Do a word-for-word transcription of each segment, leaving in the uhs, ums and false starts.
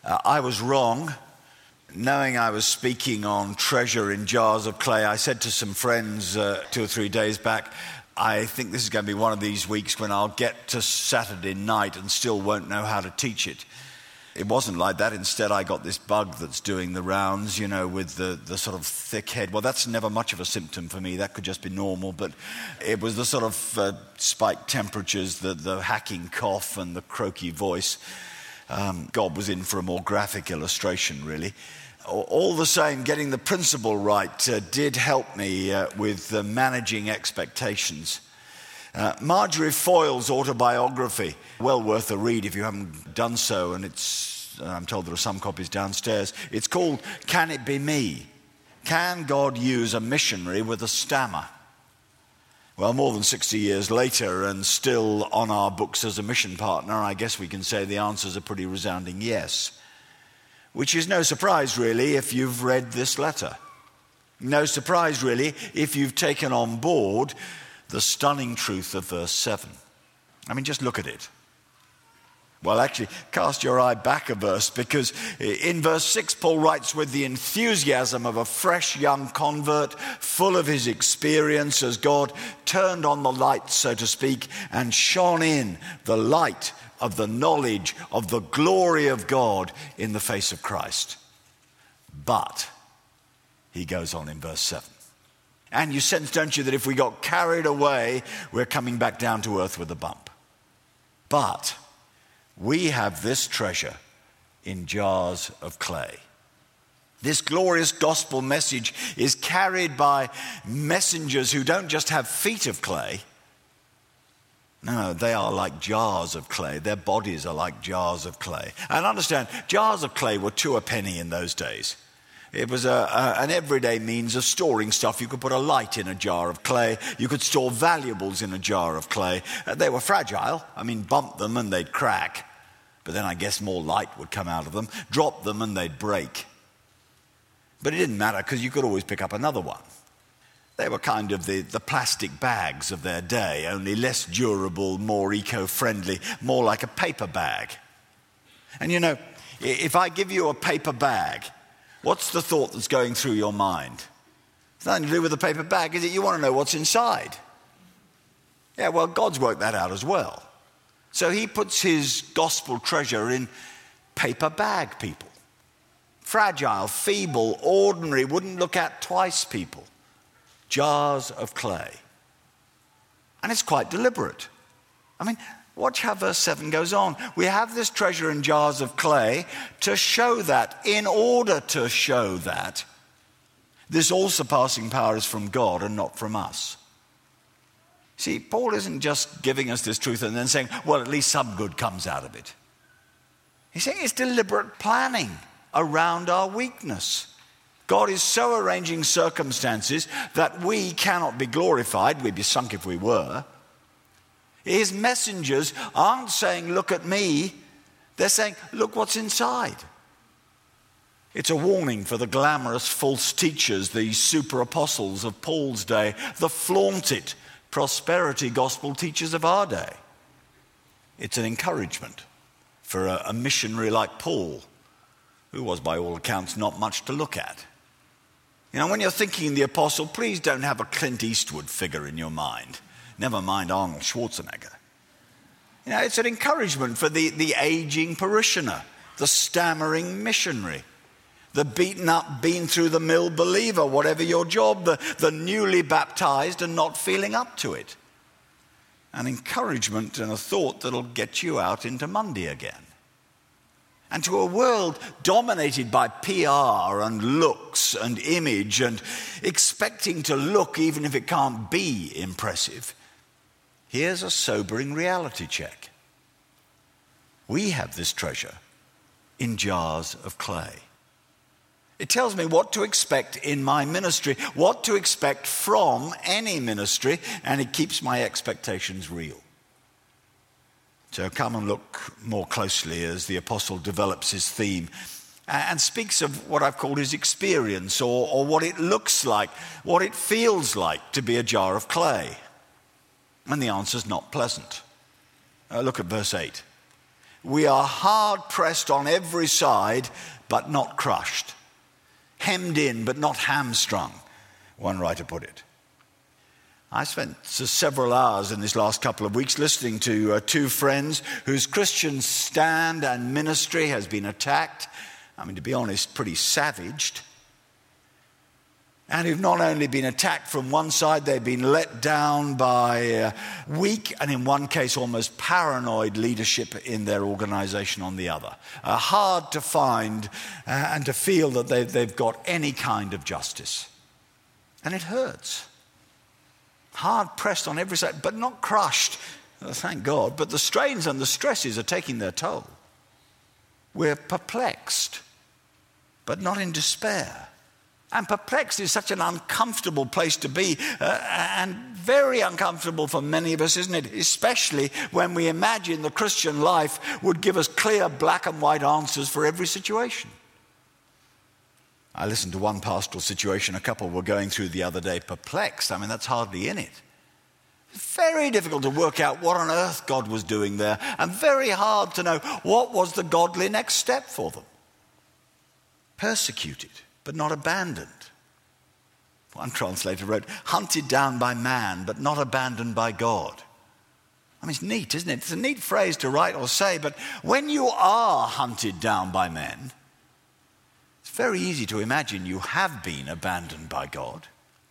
Uh, I was wrong. Knowing I was speaking on treasure in jars of clay, I said to some friends uh, two or three days back, I think this is going to be one of these weeks when I'll get to Saturday night and still won't know how to teach it. It wasn't like that. Instead, I got this bug that's doing the rounds, you know, with the, the sort of thick head. Well, that's never much of a symptom for me. That could just be normal. But it was the sort of uh, spiked temperatures, the, the hacking cough and the croaky voice. Um, God was in for a more graphic illustration, really. All the same, getting the principle right uh, did help me uh, with uh, managing expectations. Uh, Marjorie Foyle's autobiography, well worth a read if you haven't done so, and it's, uh, I'm told there are some copies downstairs. It's called Can It Be Me? Can God Use a Missionary with a Stammer? Well, more than sixty years later and still on our books as a mission partner, I guess we can say the answer's a pretty resounding yes. Which is no surprise, really, if you've read this letter. No surprise, really, if you've taken on board the stunning truth of verse seven. I mean, just look at it. Well, actually, cast your eye back a verse, because in verse six, Paul writes with the enthusiasm of a fresh young convert, full of his experience as God turned on the light, so to speak, and shone in the light of the knowledge of the glory of God in the face of Christ. But, he goes on in verse seven. And you sense, don't you, that if we got carried away, we're coming back down to earth with a bump. But we have this treasure in jars of clay. This glorious gospel message is carried by messengers who don't just have feet of clay. No, they are like jars of clay. Their bodies are like jars of clay. And understand, jars of clay were two a penny in those days. It was a, a, an everyday means of storing stuff. You could put a light in a jar of clay. You could store valuables in a jar of clay. Uh, they were fragile. I mean, bump them and they'd crack. But then I guess more light would come out of them. Drop them and they'd break. But it didn't matter, because you could always pick up another one. They were kind of the, the plastic bags of their day, only less durable, more eco-friendly, more like a paper bag. And you know, if I give you a paper bag, what's the thought that's going through your mind? It's nothing to do with the paper bag, is it? You want to know what's inside. Yeah, well, God's worked that out as well. So he puts his gospel treasure in paper bag people. Fragile, feeble, ordinary, wouldn't look at twice people. Jars of clay. And it's quite deliberate. I mean, watch how verse seven goes on. We have this treasure in jars of clay to show that, in order to show that, this all-surpassing power is from God and not from us. See, Paul isn't just giving us this truth and then saying, well, at least some good comes out of it. He's saying it's deliberate planning around our weakness. God is so arranging circumstances that we cannot be glorified. We'd be sunk if we were. His messengers aren't saying, look at me. They're saying, look what's inside. It's a warning for the glamorous false teachers, the super apostles of Paul's day, the flaunted prosperity gospel teachers of our day. It's an encouragement for a, a missionary like Paul, who was by all accounts not much to look at. You know, when you're thinking the apostle, please don't have a Clint Eastwood figure in your mind. Never mind Arnold Schwarzenegger. You know, it's an encouragement for the, the aging parishioner, the stammering missionary, the beaten up, been through the mill believer, whatever your job, the, the newly baptized and not feeling up to it. An encouragement and a thought that'll get you out into Monday again. And to a world dominated by P R and looks and image and expecting to look even if it can't be impressive, here's a sobering reality check. We have this treasure in jars of clay. It tells me what to expect in my ministry, what to expect from any ministry, and it keeps my expectations real. So come and look more closely as the apostle develops his theme and speaks of what I've called his experience, or, or what it looks like, what it feels like to be a jar of clay. And the answer's not pleasant. Uh, look at verse eight. We are hard pressed on every side, but not crushed. Hemmed in, but not hamstrung, one writer put it. I spent several hours in this last couple of weeks listening to uh, two friends whose Christian stand and ministry has been attacked. I mean, to be honest, pretty savaged. And who've not only been attacked from one side, they've been let down by uh, weak and in one case almost paranoid leadership in their organization on the other. Uh, hard to find uh, and to feel that they've, they've got any kind of justice. And it hurts. Hard pressed on every side, but not crushed, oh, thank God. But the strains and the stresses are taking their toll. We're perplexed, but not in despair. And perplexed is such an uncomfortable place to be, uh, and very uncomfortable for many of us, isn't it? Especially when we imagine the Christian life would give us clear black and white answers for every situation. I listened to one pastoral situation a couple were going through the other day, perplexed. I mean, that's hardly in it. It's very difficult to work out what on earth God was doing there, and very hard to know what was the godly next step for them. Persecuted, but not abandoned. One translator wrote, hunted down by man, but not abandoned by God. I mean, it's neat, isn't it? It's a neat phrase to write or say, but when you are hunted down by men, it's very easy to imagine you have been abandoned by God.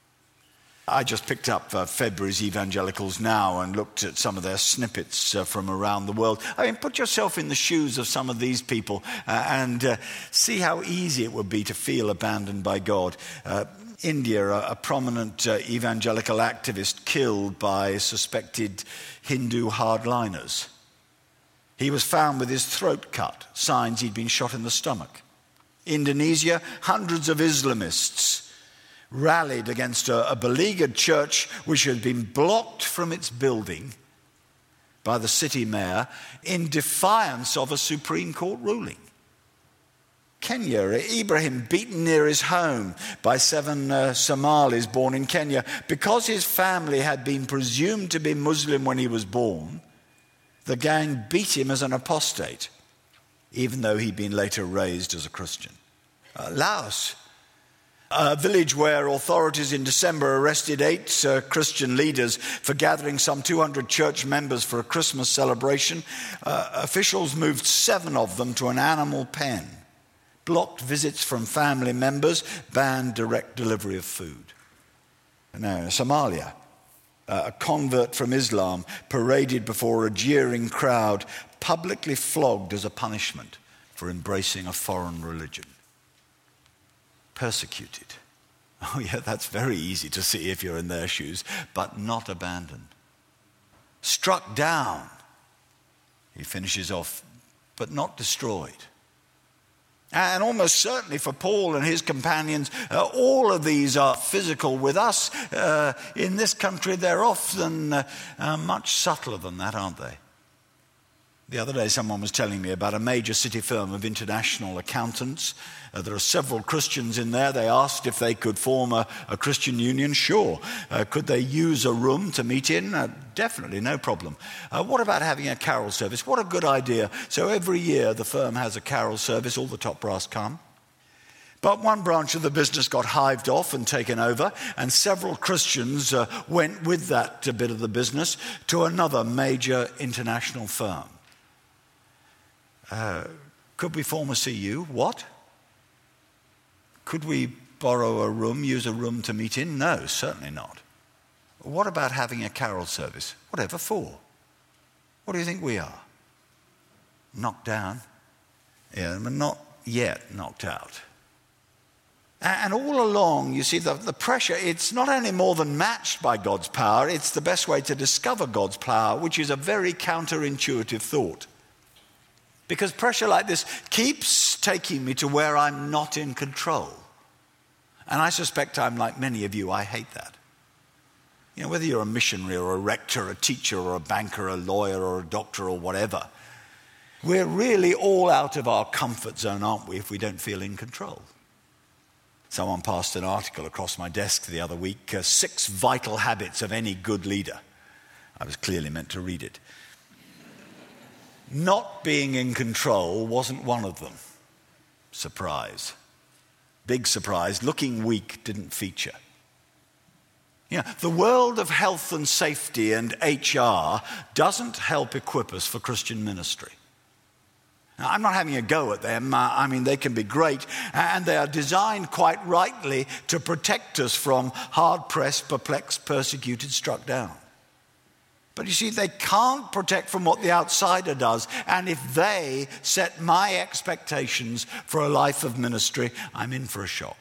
I just picked up uh, February's Evangelicals Now and looked at some of their snippets uh, from around the world. I mean, put yourself in the shoes of some of these people uh, and uh, see how easy it would be to feel abandoned by God. Uh, India, a, a prominent uh, evangelical activist killed by suspected Hindu hardliners. He was found with his throat cut, signs he'd been shot in the stomach. Indonesia, hundreds of Islamists rallied against a, a beleaguered church which had been blocked from its building by the city mayor in defiance of a Supreme Court ruling. Kenya, Ibrahim beaten near his home by seven uh, Somalis born in Kenya because his family had been presumed to be Muslim when he was born. The gang beat him as an apostate, even though he'd been later raised as a Christian. Uh, Laos, a village where authorities in December arrested eight uh, Christian leaders for gathering some two hundred church members for a Christmas celebration. Uh, officials moved seven of them to an animal pen, blocked visits from family members, banned direct delivery of food. Now, Somalia, uh, a convert from Islam paraded before a jeering crowd, publicly flogged as a punishment for embracing a foreign religion. Persecuted. Oh yeah, that's very easy to see if you're in their shoes, but not abandoned. Struck down, he finishes off, but not destroyed. And almost certainly for Paul and his companions, uh, all of these are physical. With us uh, in this country, they're often uh, uh, much subtler than that, aren't they? The other day someone was telling me about a major city firm of international accountants. Uh, there are several Christians in there. They asked if they could form a, a Christian union. Sure. Uh, could they use a room to meet in? Uh, definitely, no problem. Uh, what about having a carol service? What a good idea. So every year the firm has a carol service. All the top brass come. But one branch of the business got hived off and taken over, and several Christians uh, went with that uh, bit of the business to another major international firm. Uh, could we form a C U? What? Could we borrow a room, use a room to meet in? No, certainly not. What about having a carol service? Whatever for? What do you think we are? Knocked down? Yeah, but not yet knocked out. And all along, you see, the, the pressure, it's not only more than matched by God's power, it's the best way to discover God's power, which is a very counterintuitive thought. Because pressure like this keeps taking me to where I'm not in control. And I suspect I'm like many of you, I hate that. You know, whether you're a missionary or a rector, a teacher or a banker, a lawyer or a doctor or whatever, we're really all out of our comfort zone, aren't we, if we don't feel in control? Someone passed an article across my desk the other week, uh, Six Vital Habits of Any Good Leader. I was clearly meant to read it. not being in control wasn't one of them. Surprise. Big surprise. Looking weak didn't feature. You know, the world of health and safety and H R doesn't help equip us for Christian ministry. Now, I'm not having a go at them. Uh, I mean, they can be great, and they are designed quite rightly to protect us from hard-pressed, perplexed, persecuted, struck down. But you see, they can't protect from what the outsider does, and if they set my expectations for a life of ministry, I'm in for a shock.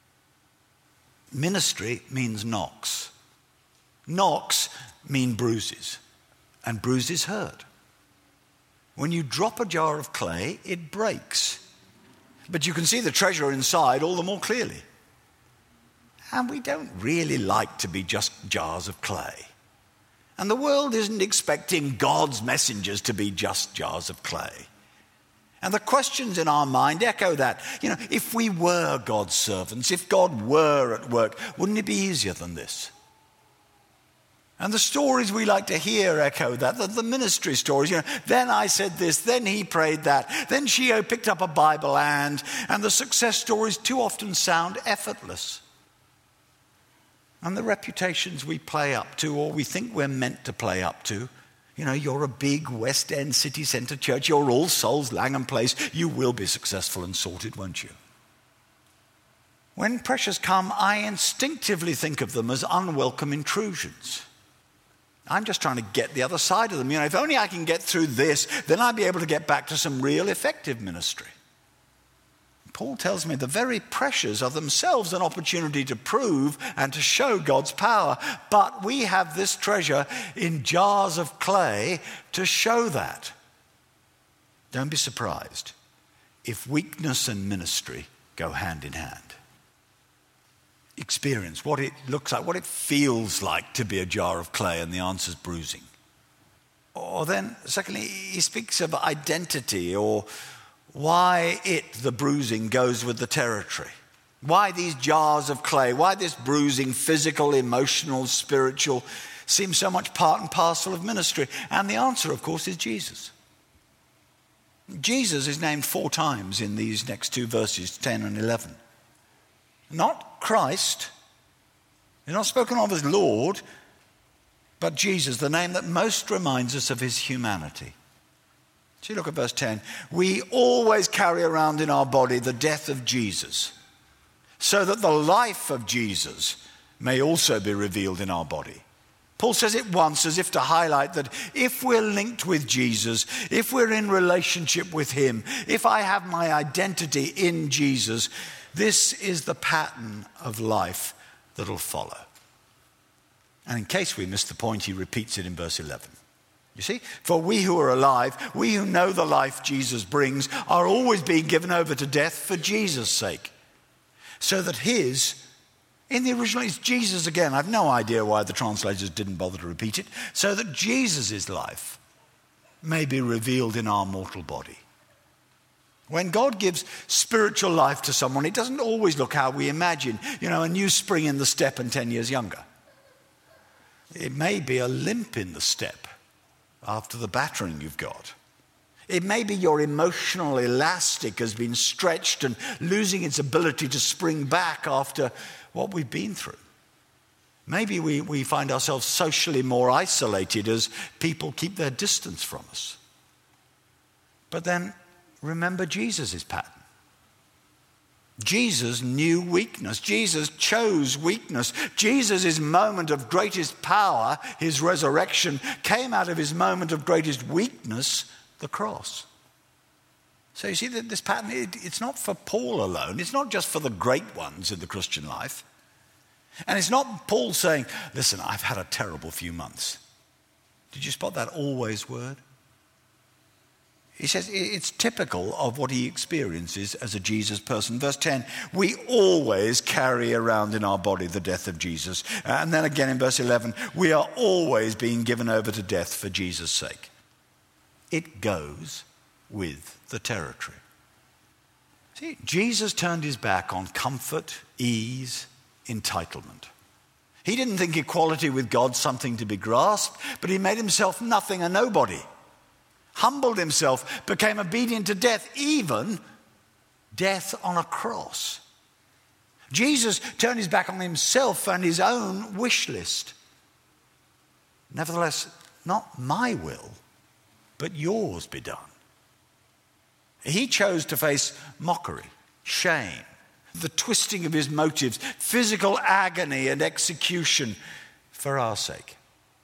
Ministry means knocks. Knocks mean bruises, and bruises hurt. When you drop a jar of clay, it breaks. But you can see the treasure inside all the more clearly. And we don't really like to be just jars of clay. And the world isn't expecting God's messengers to be just jars of clay. And the questions in our mind echo that. You know, if we were God's servants, if God were at work, wouldn't it be easier than this? And the stories we like to hear echo that, the, the ministry stories. You know, then I said this, then he prayed that, then she picked up a Bible and, and the success stories too often sound effortless. And the reputations we play up to, or we think we're meant to play up to, you know, you're a big West End city centre church, you're All Souls, Langham Place, you will be successful and sorted, won't you? When pressures come, I instinctively think of them as unwelcome intrusions. I'm just trying to get the other side of them. You know, if only I can get through this, then I'll be able to get back to some real effective ministry. Paul tells me the very pressures are themselves an opportunity to prove and to show God's power. But we have this treasure in jars of clay to show that. Don't be surprised if weakness and ministry go hand in hand. Experience what it looks like, what it feels like to be a jar of clay, and the answer's bruising. Or then, secondly, he speaks of identity, or why it, the bruising, goes with the territory. Why these jars of clay? Why this bruising, physical, emotional, spiritual, seems so much part and parcel of ministry? And the answer, of course, is Jesus. Jesus is named four times in these next two verses, ten and eleven. Not Christ. He's not spoken of as Lord, but Jesus, the name that most reminds us of his humanity. See, look at verse ten. We always carry around in our body the death of Jesus, so that the life of Jesus may also be revealed in our body. Paul says it once as if to highlight that if we're linked with Jesus, if we're in relationship with him, if I have my identity in Jesus, this is the pattern of life that'll follow. And in case we missed the point, he repeats it in verse eleven. You see, for we who are alive, we who know the life Jesus brings, are always being given over to death for Jesus' sake. So that his, in the original, it's Jesus again. I've no idea why the translators didn't bother to repeat it. So that Jesus' life may be revealed in our mortal body. When God gives spiritual life to someone, it doesn't always look how we imagine. You know, a new spring in the step and ten years younger. It may be a limp in the step after the battering you've got. It may be your emotional elastic has been stretched and losing its ability to spring back after what we've been through. Maybe we, we find ourselves socially more isolated as people keep their distance from us. But then remember Jesus' pattern. Jesus knew weakness. Jesus chose weakness. Jesus' moment of greatest power, his resurrection, came out of his moment of greatest weakness, the cross. So you see that this pattern, it, it's not for Paul alone. It's not just for the great ones in the Christian life. And it's not Paul saying, listen, I've had a terrible few months. Did you spot that always word? He says it's typical of what he experiences as a Jesus person. Verse ten, we always carry around in our body the death of Jesus. And then again in verse eleven, we are always being given over to death for Jesus' sake. It goes with the territory. See, Jesus turned his back on comfort, ease, entitlement. He didn't think equality with God something to be grasped, but he made himself nothing, a nobody. humbled himself, became obedient to death, even death on a cross. Jesus turned his back on himself and his own wish list. Nevertheless, not my will, but yours be done. He chose to face mockery, shame, the twisting of his motives, physical agony and execution for our sake.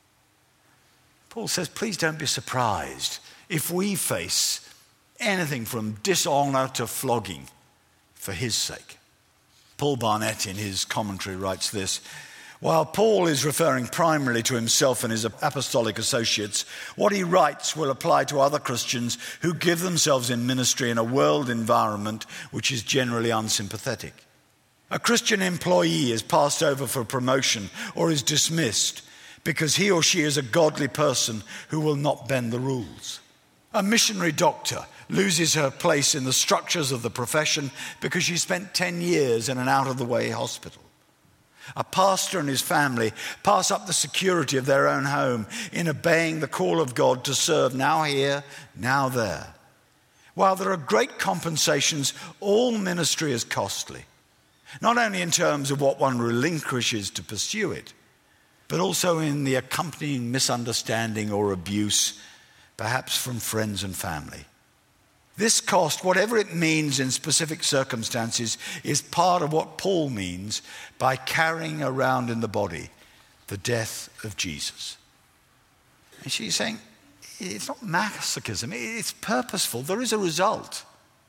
Paul says, please don't be surprised if we face anything from dishonor to flogging for his sake. Paul Barnett in his commentary writes this: while Paul is referring primarily to himself and his apostolic associates, what he writes will apply to other Christians who give themselves in ministry in a world environment which is generally unsympathetic. A Christian employee is passed over for promotion or is dismissed because he or she is a godly person who will not bend the rules. A missionary doctor loses her place in the structures of the profession because she spent ten years in an out-of-the-way hospital. A pastor and his family pass up the security of their own home in obeying the call of God to serve now here, now there. While there are great compensations, all ministry is costly, not only in terms of what one relinquishes to pursue it, but also in the accompanying misunderstanding or abuse, perhaps from friends and family. This cost, whatever it means in specific circumstances, is part of what Paul means by carrying around in the body the death of Jesus. And she's saying, it's not masochism, it's purposeful. There is a result.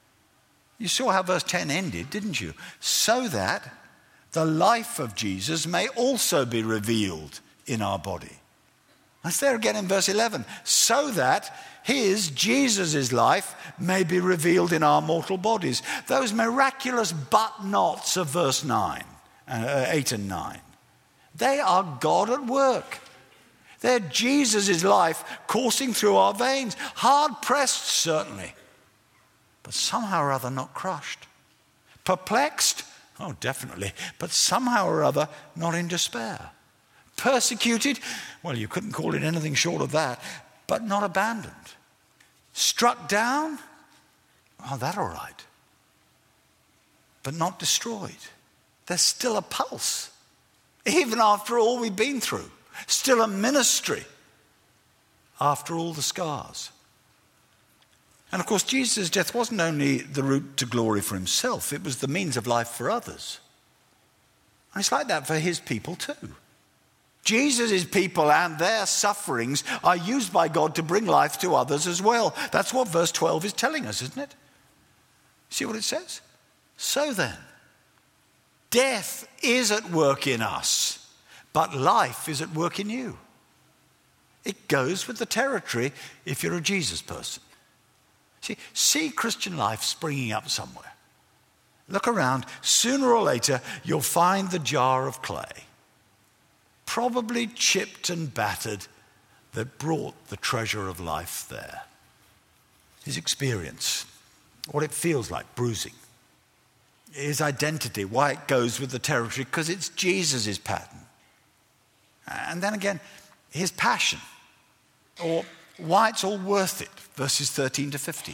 You saw how verse ten ended, didn't you? So that the life of Jesus may also be revealed in our body. That's there again in verse eleven. So that his, Jesus' life may be revealed in our mortal bodies. Those miraculous but nots of verse nine, uh, eight and nine. They are God at work. They're Jesus' life coursing through our veins. Hard pressed, certainly, but somehow or other not crushed. Perplexed? Oh, definitely. But somehow or other not in despair. Persecuted? Well, you couldn't call it anything short of that, but not abandoned. Struck down? Oh, that all right. But not destroyed. There's still a pulse, even after all we've been through. Still a ministry after all the scars. And of course, Jesus' death wasn't only the route to glory for himself, it was the means of life for others. And it's like that for his people too. Jesus' people and their sufferings are used by God to bring life to others as well. That's what verse twelve is telling us, isn't it? See what it says? So then, death is at work in us, but life is at work in you. It goes with the territory if you're a Jesus person. See, see Christian life springing up somewhere. Look around. Sooner or later, you'll find the jar of clay, probably chipped and battered, that brought the treasure of life there. His experience, what it feels like, bruising. His identity, why it goes with the territory, because it's Jesus' pattern. And then again, his passion, or why it's all worth it, verses thirteen to fifteen.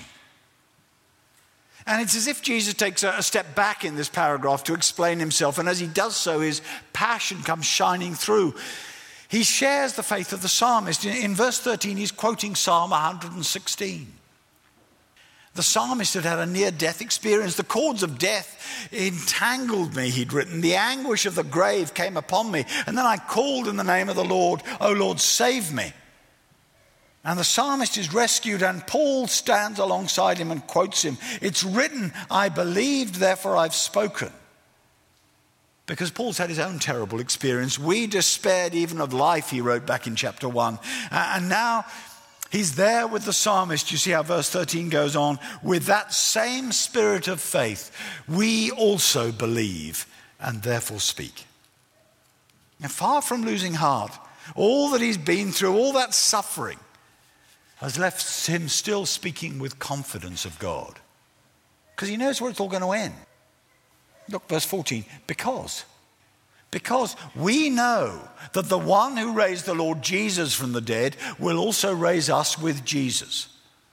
And it's as if Jesus takes a step back in this paragraph to explain himself, and as he does so, his passion comes shining through. He shares the faith of the psalmist. In verse thirteen, he's quoting Psalm one hundred sixteen. The psalmist had had a near-death experience. The cords of death entangled me, he'd written. The anguish of the grave came upon me. And then I called in the name of the Lord, "O Lord, save me." And the psalmist is rescued, and Paul stands alongside him and quotes him. It's written, "I believed, therefore I've spoken." Because Paul's had his own terrible experience. We despaired even of life, he wrote back in chapter one. And now he's there with the psalmist. You see how verse thirteen goes on. With that same spirit of faith, we also believe and therefore speak. And far from losing heart, all that he's been through, all that suffering, has left him still speaking with confidence of God. Because he knows where it's all going to end. Look, verse fourteen. Because. Because we know that the one who raised the Lord Jesus from the dead will also raise us with Jesus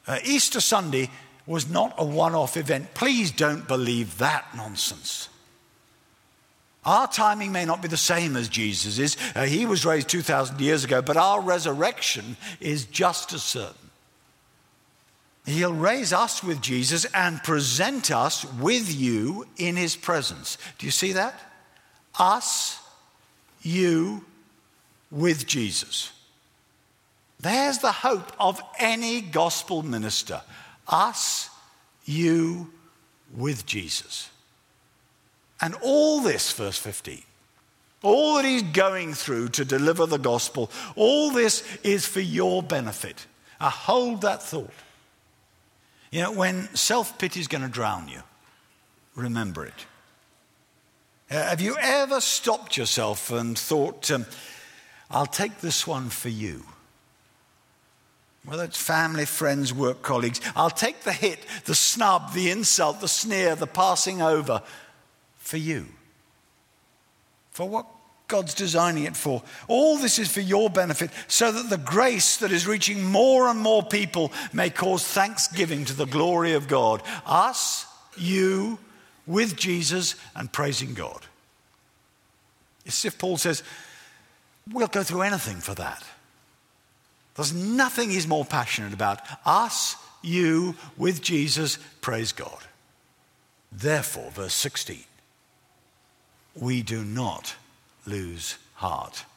Uh, Easter Sunday was not a one-off event. Please don't believe that nonsense. Our timing may not be the same as Jesus's. Uh, he was raised two thousand years ago, but our resurrection is just as certain. He'll raise us with Jesus and present us with you in his presence. Do you see that? Us, you, with Jesus. There's the hope of any gospel minister. Us, you, with Jesus. And all this, verse fifteen, all that he's going through to deliver the gospel, all this is for your benefit. I hold that thought. You know, when self-pity is going to drown you, remember it. Uh, have you ever stopped yourself and thought, um, I'll take this one for you? Whether it's family, friends, work colleagues, I'll take the hit, the snub, the insult, the sneer, the passing over for you. For what God's designing it for. All this is for your benefit, so that the grace that is reaching more and more people may cause thanksgiving to the glory of God. Us, you, with Jesus, and praising God. It's as if Paul says, we'll go through anything for that. There's nothing he's more passionate about. Us, you, with Jesus, praise God. Therefore, verse sixteen, we do not lose heart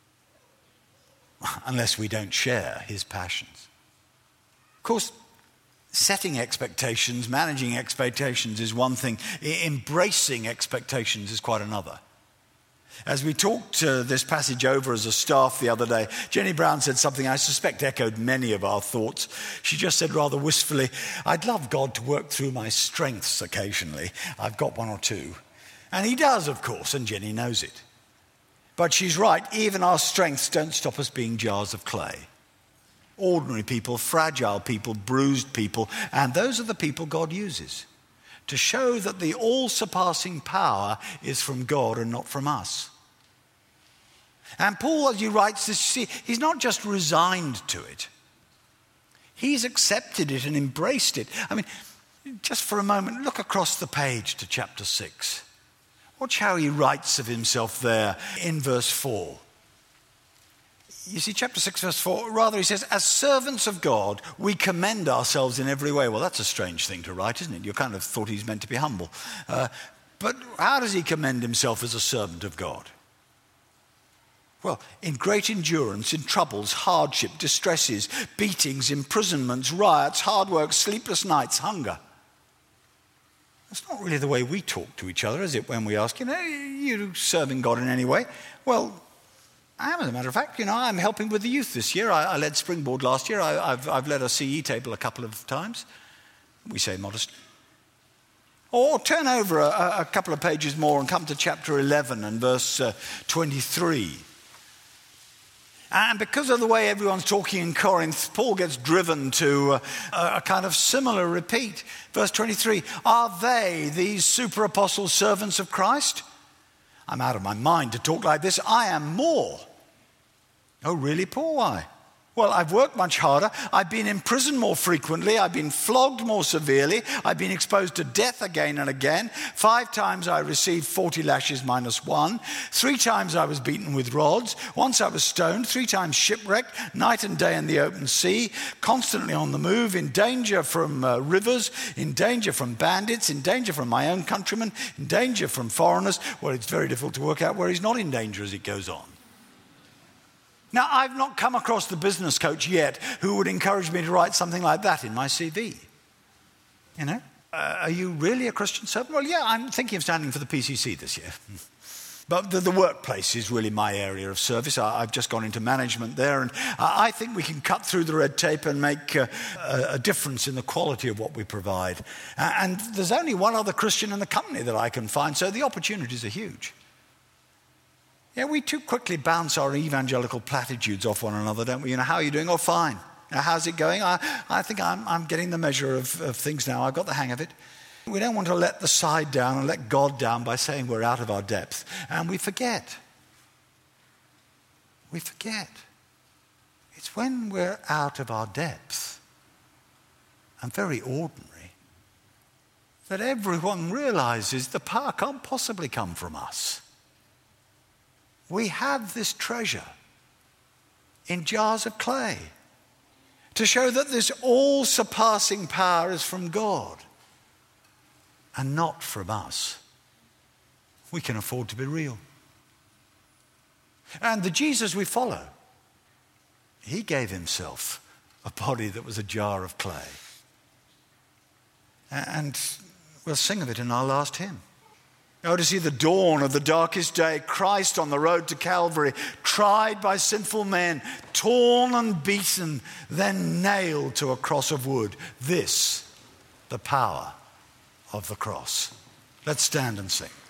unless we don't share his passions. Of course, setting expectations, managing expectations is one thing. Embracing expectations is quite another. As we talked uh, this passage over as a staff the other day, Jenny Brown said something I suspect echoed many of our thoughts. She just said rather wistfully, I'd love God to work through my strengths occasionally. I've got one or two. And he does, of course, and Jenny knows it. But she's right, even our strengths don't stop us being jars of clay. Ordinary people, fragile people, bruised people, and those are the people God uses to show that the all-surpassing power is from God and not from us. And Paul, as he writes this, see, he's not just resigned to it. He's accepted it and embraced it. I mean, just for a moment, look across the page to chapter six. Watch how he writes of himself there in verse four. You see, chapter six, verse four, rather he says, as servants of God, we commend ourselves in every way. Well, that's a strange thing to write, isn't it? You kind of thought he's meant to be humble. Uh, but how does he commend himself as a servant of God? Well, in great endurance, in troubles, hardship, distresses, beatings, imprisonments, riots, hard work, sleepless nights, hunger. That's not really the way we talk to each other, is it, when we ask, you know, are you serving God in any way? Well, I am, as a matter of fact. You know, I'm helping with the youth this year. I, I led Springboard last year. I, I've, I've led a C E table a couple of times. We say modest. Or turn over a, a couple of pages more and come to chapter eleven and verse uh, twenty-three. And because of the way everyone's talking in Corinth, Paul gets driven to a, a kind of similar repeat. Verse twenty-three, are they, these super apostle servants of Christ? I'm out of my mind to talk like this. I am more. Oh, really, Paul? Why? Well, I've worked much harder. I've been in prison more frequently. I've been flogged more severely. I've been exposed to death again and again. Five times I received forty lashes minus one. Three times I was beaten with rods. Once I was stoned. Three times shipwrecked. Night and day in the open sea. Constantly on the move. In danger from uh, rivers. In danger from bandits. In danger from my own countrymen. In danger from foreigners. Well, it's very difficult to work out where he's not in danger as it goes on. Now, I've not come across the business coach yet who would encourage me to write something like that in my C V. You know, uh, are you really a Christian servant? Well, yeah, I'm thinking of standing for the P C C this year. But the, the workplace is really my area of service. I, I've just gone into management there, and I, I think we can cut through the red tape and make uh, a, a difference in the quality of what we provide. Uh, and there's only one other Christian in the company that I can find, so the opportunities are huge. Yeah, we too quickly bounce our evangelical platitudes off one another, don't we? You know, how are you doing? Oh, fine. Now, how's it going? I, I think I'm, I'm getting the measure of, of things now. I've got the hang of it. We don't want to let the side down and let God down by saying we're out of our depth. And we forget. We forget. It's when we're out of our depth and very ordinary, that everyone realizes the power can't possibly come from us. We have this treasure in jars of clay to show that this all-surpassing power is from God and not from us. We can afford to be real. And the Jesus we follow, he gave himself a body that was a jar of clay. And we'll sing of it in our last hymn. Oh, to see the dawn of the darkest day, Christ on the road to Calvary, tried by sinful men, torn and beaten, then nailed to a cross of wood. This, the power of the cross. Let's stand and sing.